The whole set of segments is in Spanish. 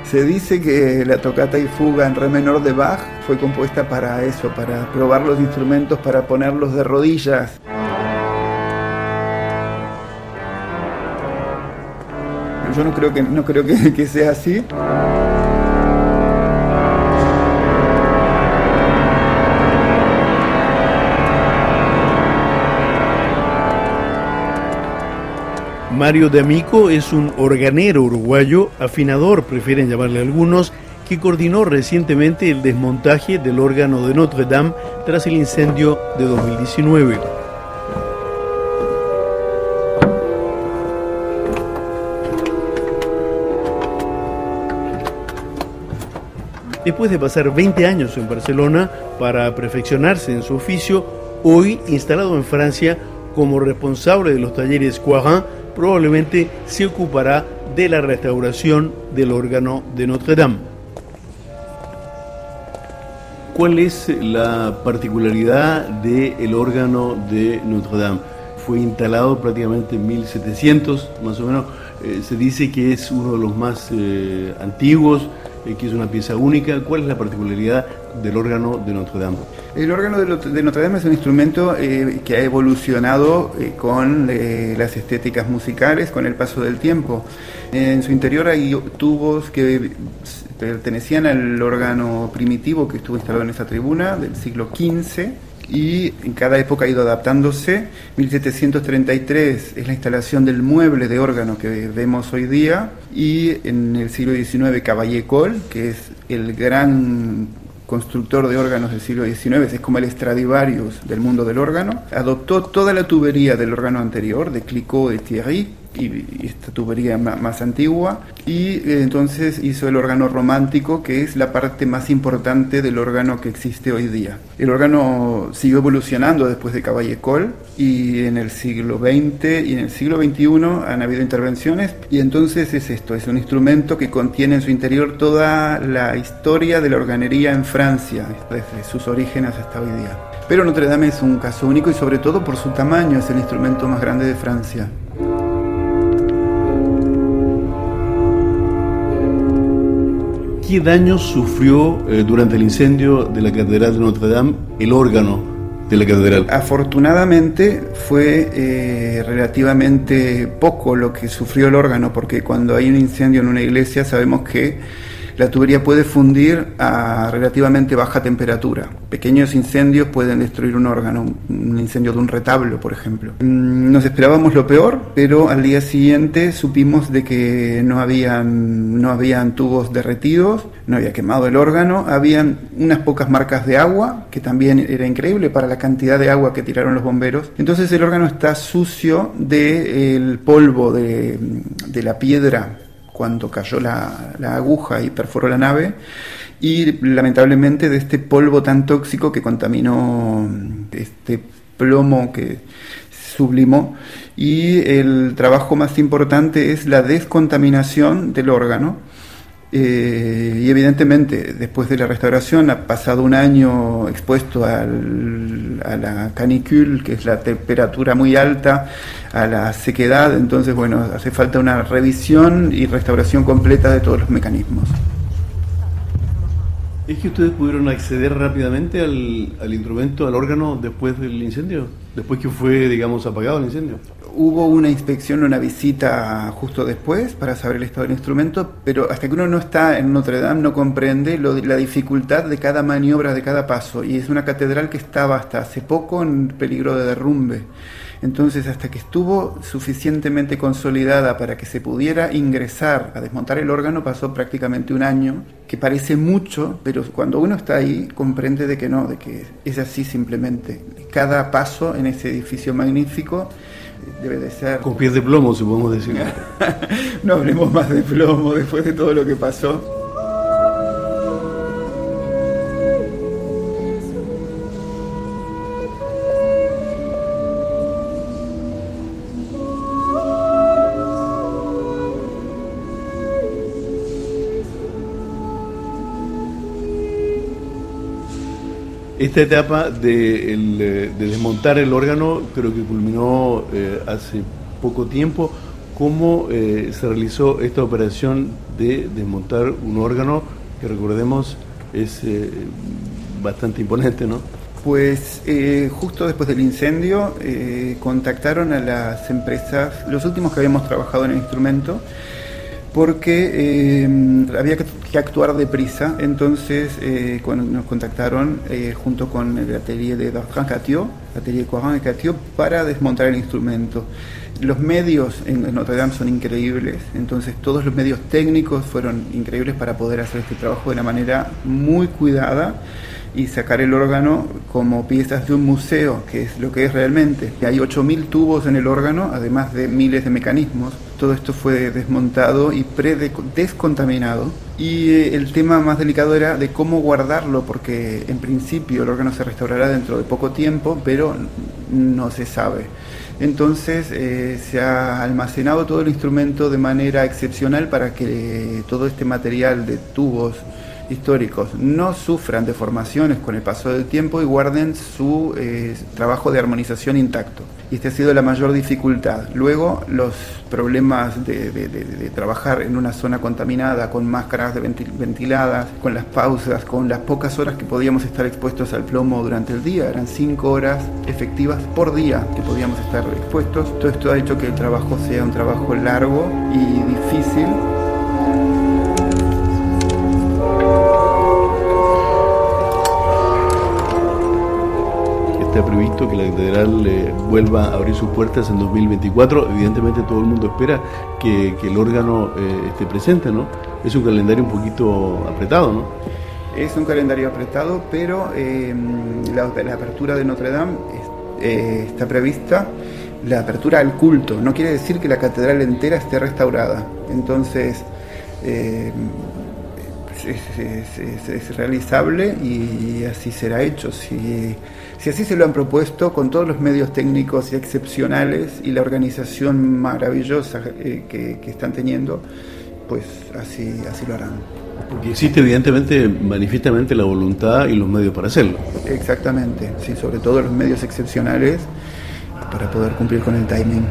Se dice que la tocata y fuga en re menor de Bach fue compuesta para eso, para probar los instrumentos, para ponerlos de rodillas. Yo no creo que sea así. Mario D'Amico es un organero uruguayo, afinador, prefieren llamarle algunos, que coordinó recientemente el desmontaje del órgano de Notre Dame tras el incendio de 2019. Después de pasar 20 años en Barcelona para perfeccionarse en su oficio, hoy instalado en Francia como responsable de los talleres Coirin, probablemente se ocupará de la restauración del órgano de Notre Dame. ¿Cuál es la particularidad del órgano de Notre Dame? Fue instalado prácticamente en 1700, más o menos. Se dice que es uno de los más antiguos, que es una pieza única. ¿Cuál es la particularidad del órgano de Notre Dame? El órgano de Notre Dame es un instrumento que ha evolucionado con las estéticas musicales con el paso del tiempo. En su interior hay tubos que pertenecían al órgano primitivo que estuvo instalado en esa tribuna del siglo XV, y en cada época ha ido adaptándose. 1733 es la instalación del mueble de órgano que vemos hoy día, y en el siglo XIX Cavaillé-Coll, que es el gran constructor de órganos del siglo XIX, es como el Stradivarius del mundo del órgano, adoptó toda la tubería del órgano anterior, de Clicquot y Thierry, y esta tubería más antigua, y entonces hizo el órgano romántico, que es la parte más importante del órgano que existe hoy día. El órgano siguió evolucionando después de Cavaillé-Coll, y en el siglo XX y en el siglo XXI han habido intervenciones, y entonces es esto, es un instrumento que contiene en su interior toda la historia de la organería en Francia, desde sus orígenes hasta hoy día. Pero Notre Dame es un caso único, y sobre todo por su tamaño, es el instrumento más grande de Francia. ¿Qué daños sufrió durante el incendio de la Catedral de Notre Dame el órgano de la catedral? Afortunadamente fue relativamente poco lo que sufrió el órgano, porque cuando hay un incendio en una iglesia sabemos que la tubería puede fundir a relativamente baja temperatura. Pequeños incendios pueden destruir un órgano, un incendio de un retablo, por ejemplo. Nos esperábamos lo peor, pero al día siguiente supimos de que no habían tubos derretidos, no había quemado el órgano, habían unas pocas marcas de agua, que también era increíble para la cantidad de agua que tiraron los bomberos. Entonces el órgano está sucio del polvo de la piedra cuando cayó la aguja y perforó la nave, y lamentablemente de este polvo tan tóxico que contaminó este plomo que sublimó. Y el trabajo más importante es la descontaminación del órgano. Y evidentemente después de la restauración ha pasado un año expuesto a la canicule, que es la temperatura muy alta, a la sequedad. Entonces bueno, hace falta una revisión y restauración completa de todos los mecanismos. ¿Es que ustedes pudieron acceder rápidamente al instrumento, al órgano, después del incendio? Después que fue, digamos, apagado el incendio. Hubo una inspección, una visita justo después para saber el estado del instrumento, pero hasta que uno no está en Notre Dame no comprende la dificultad de cada maniobra, de cada paso. Y es una catedral que estaba hasta hace poco en peligro de derrumbe. Entonces, hasta que estuvo suficientemente consolidada para que se pudiera ingresar a desmontar el órgano, pasó prácticamente un año, que parece mucho, pero cuando uno está ahí comprende de que no, de que es así simplemente. Cada paso en ese edificio magnífico debe de ser... Con pies de plomo, si podemos decir. No hablemos más de plomo después de todo lo que pasó. Esta etapa de desmontar el órgano creo que culminó hace poco tiempo. cómo se realizó esta operación de desmontar un órgano que, recordemos, es bastante imponente, ¿no? Pues justo después del incendio contactaron a las empresas, los últimos que habíamos trabajado en el instrumento, porque había que actuar deprisa. Entonces cuando nos contactaron junto con el atelier de Bertrand Cattiot, atelier Coirin et Cattiot, para desmontar el instrumento. Los medios en Notre Dame son increíbles, entonces todos los medios técnicos fueron increíbles para poder hacer este trabajo de una manera muy cuidada y sacar el órgano como piezas de un museo, que es lo que es realmente. Hay 8.000 tubos en el órgano, además de miles de mecanismos. Todo esto fue desmontado y descontaminado. Y el tema más delicado era de cómo guardarlo, porque en principio el órgano se restaurará dentro de poco tiempo, pero no se sabe. Entonces se ha almacenado todo el instrumento de manera excepcional para que todo este material de tubos históricos no sufran deformaciones con el paso del tiempo y guarden su trabajo de armonización intacto. Y esta ha sido la mayor dificultad. Luego, los problemas de trabajar en una zona contaminada, con máscaras ventiladas, con las pausas, con las pocas horas que podíamos estar expuestos al plomo durante el día. Eran 5 horas efectivas por día que podíamos estar expuestos. Todo esto ha hecho que el trabajo sea un trabajo largo y difícil. Está previsto que la catedral vuelva a abrir sus puertas en 2024. Evidentemente todo el mundo espera que el órgano esté presente, ¿no? Es un calendario un poquito apretado, ¿no? Es un calendario apretado, pero la apertura de Notre Dame está prevista, la apertura al culto. No quiere decir que la catedral entera esté restaurada. Entonces es realizable y así será hecho. Si así se lo han propuesto, con todos los medios técnicos y excepcionales y la organización maravillosa que están teniendo, pues así lo harán. Porque existe evidentemente, manifiestamente, la voluntad y los medios para hacerlo. Exactamente, sí, sobre todo los medios excepcionales para poder cumplir con el timing.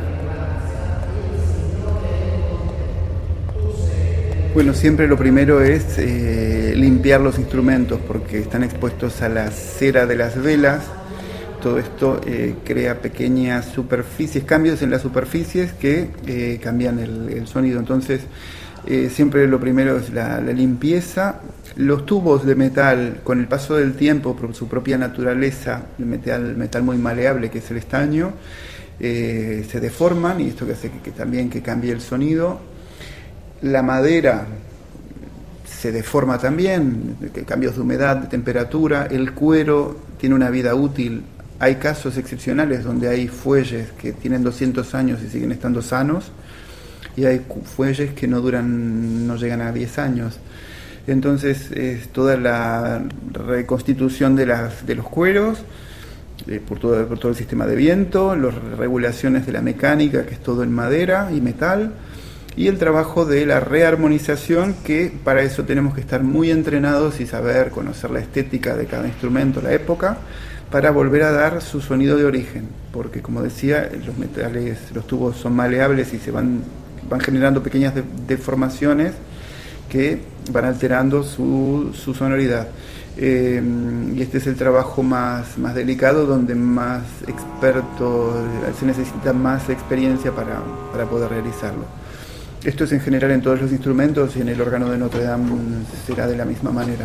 Bueno, siempre lo primero es limpiar los instrumentos porque están expuestos a la cera de las velas. Todo esto crea pequeñas superficies, cambios en las superficies que cambian el sonido. Entonces, siempre lo primero es la limpieza. Los tubos de metal, con el paso del tiempo, por su propia naturaleza, el metal muy maleable que es el estaño, se deforman y esto que hace que también que cambie el sonido. La madera se deforma también, cambios de humedad, de temperatura. El cuero tiene una vida útil. Hay casos excepcionales donde hay fuelles que tienen 200 años y siguen estando sanos, y hay fuelles que no llegan a 10 años. Entonces es toda la reconstitución de los cueros, por todo el sistema de viento, las regulaciones de la mecánica, que es todo en madera y metal, y el trabajo de la rearmonización, que para eso tenemos que estar muy entrenados y saber conocer la estética de cada instrumento, la época, para volver a dar su sonido de origen, porque como decía, los tubos son maleables y se van generando pequeñas deformaciones que van alterando su sonoridad. Y este es el trabajo más delicado, donde más expertos, se necesita más experiencia para poder realizarlo. Esto es en general en todos los instrumentos, y en el órgano de Notre Dame será de la misma manera.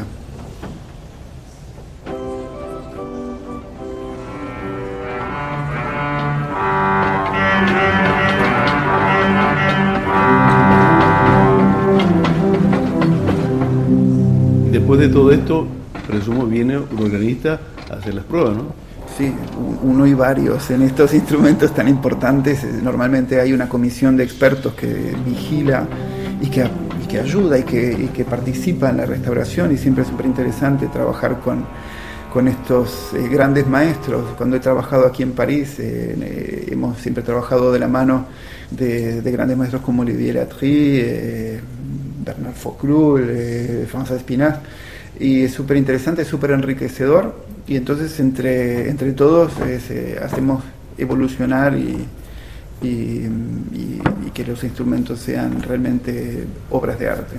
Después de todo esto, presumo, viene un organista a hacer las pruebas, ¿no? Sí, uno y varios. En estos instrumentos tan importantes normalmente hay una comisión de expertos que vigila y que ayuda y que participa en la restauración, y siempre es súper interesante trabajar con estos grandes maestros. Cuando he trabajado aquí en París, hemos siempre trabajado de la mano de grandes maestros como Olivier Latry, Bernard Fauclul, François Espinaz, y es súper interesante, es súper enriquecedor, y entonces entre todos hacemos evolucionar y que los instrumentos sean realmente obras de arte.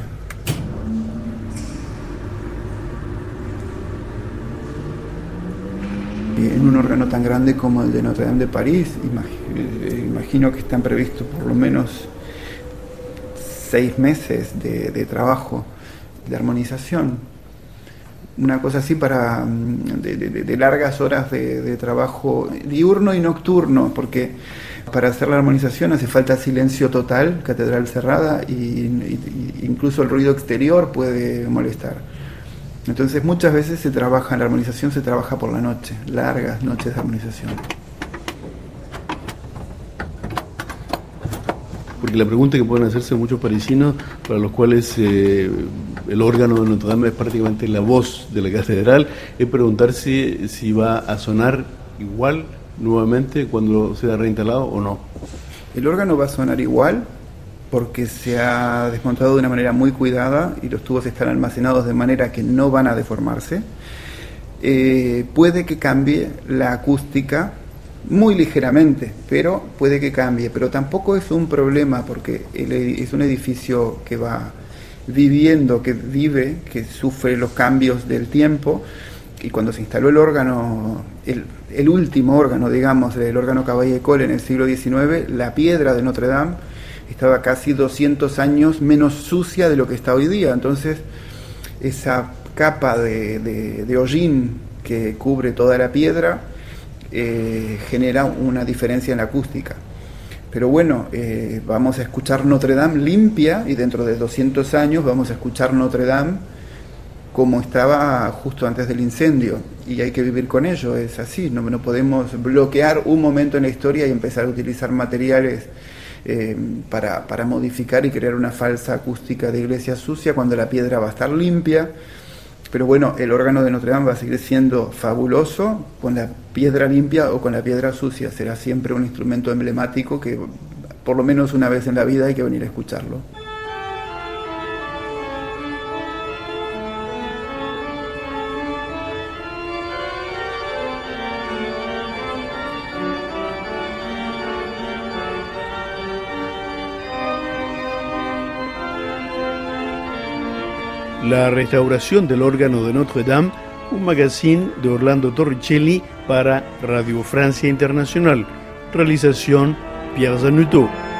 En un órgano tan grande como el de Notre Dame de París, imagino que están previstos por lo menos 6 meses de trabajo de armonización. Una cosa así de largas horas de trabajo diurno y nocturno, porque para hacer la armonización hace falta silencio total, catedral cerrada, y incluso el ruido exterior puede molestar. Entonces muchas veces la armonización se trabaja por la noche, largas noches de armonización. Porque la pregunta que pueden hacerse muchos parisinos, para los cuales el órgano de Notre Dame es prácticamente la voz de la catedral, es preguntarse si va a sonar igual nuevamente cuando sea reinstalado o no. El órgano va a sonar igual porque se ha desmontado de una manera muy cuidada y los tubos están almacenados de manera que no van a deformarse. Puede que cambie la acústica muy ligeramente, pero puede que cambie, pero tampoco es un problema porque es un edificio que va viviendo, que vive, que sufre los cambios del tiempo, y cuando se instaló el órgano, el último órgano, digamos, el órgano Cavaillé-Coll en el siglo XIX, la piedra de Notre Dame estaba casi 200 años menos sucia de lo que está hoy día. Entonces esa capa de hollín que cubre toda la piedra genera una diferencia en la acústica. Pero bueno, vamos a escuchar Notre Dame limpia, y dentro de 200 años vamos a escuchar Notre Dame como estaba justo antes del incendio, y hay que vivir con ello, es así, no podemos bloquear un momento en la historia y empezar a utilizar materiales para modificar y crear una falsa acústica de iglesia sucia cuando la piedra va a estar limpia. Pero bueno, el órgano de Notre Dame va a seguir siendo fabuloso con la piedra limpia o con la piedra sucia. Será siempre un instrumento emblemático que por lo menos una vez en la vida hay que venir a escucharlo. La restauración del órgano de Notre Dame, un magazine de Orlando Torricelli para Radio Francia Internacional. Realización Pierre Zanuto.